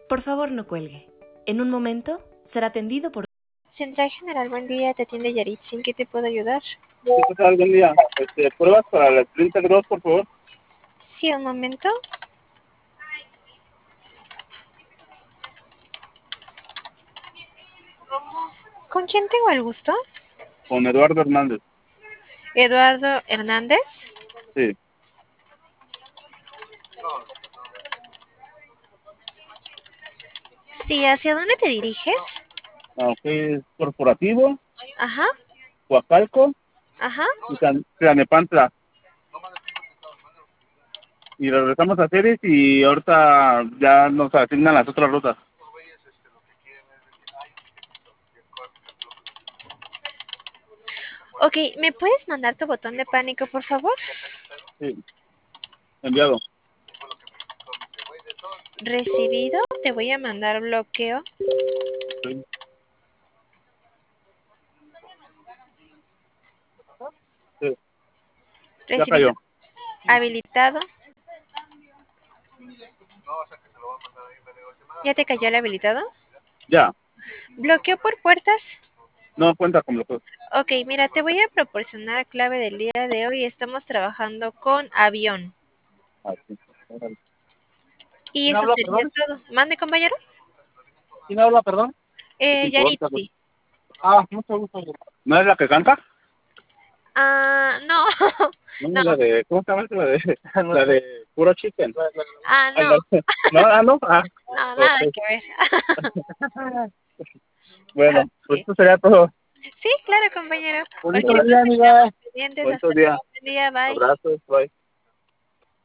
Por favor, no cuelgue. En un momento será atendido por... Central General, buen día, te atiende Yaritza, ¿en qué te puedo ayudar? Sí, ¿qué tal? Buen día. Pruebas para la Splinter Gross, por favor. Sí, un momento. ¿Con quién tengo el gusto? Con Eduardo Hernández. Eduardo Hernández. Sí. Sí, ¿hacia dónde te diriges? Aunque es corporativo, Ajá, Coacalco ajá. y Tlanepantla. Y regresamos a Ceres y ahorita ya nos asignan las otras rutas. Ok, ¿me puedes mandar tu botón de pánico, por favor? Sí. Enviado. Recibido, te voy a mandar bloqueo. Sí. Sí. Ya Recibido, cayó. habilitado. ¿Ya te cayó el habilitado? Ya. ¿Bloqueo por puertas? No cuenta con lo que... Ok, mira, te voy a proporcionar clave del día de hoy. Estamos trabajando con avión. Ah, sí. Órale. Y ¿Quién eso habla, sería perdón? todo. ¿Mande, compañero? ¿Quién habla, perdón? ¿Qué te importa? Yaritzi. Mucho gusto. ¿No es la que canta? Ah, no. No, No. la de... ¿Cómo se llama? La de... La de Puro Chicken. Ah, Ah, no. no. No, no. No, nada Ok. que ver. Bueno, pues Ok. esto sería todo. Sí, claro, compañero. Bonito Cualquier día, cosa amiga. quedamos pendientes. Bonito Hasta día. luego. Buen día, bye. Abrazos. Bye.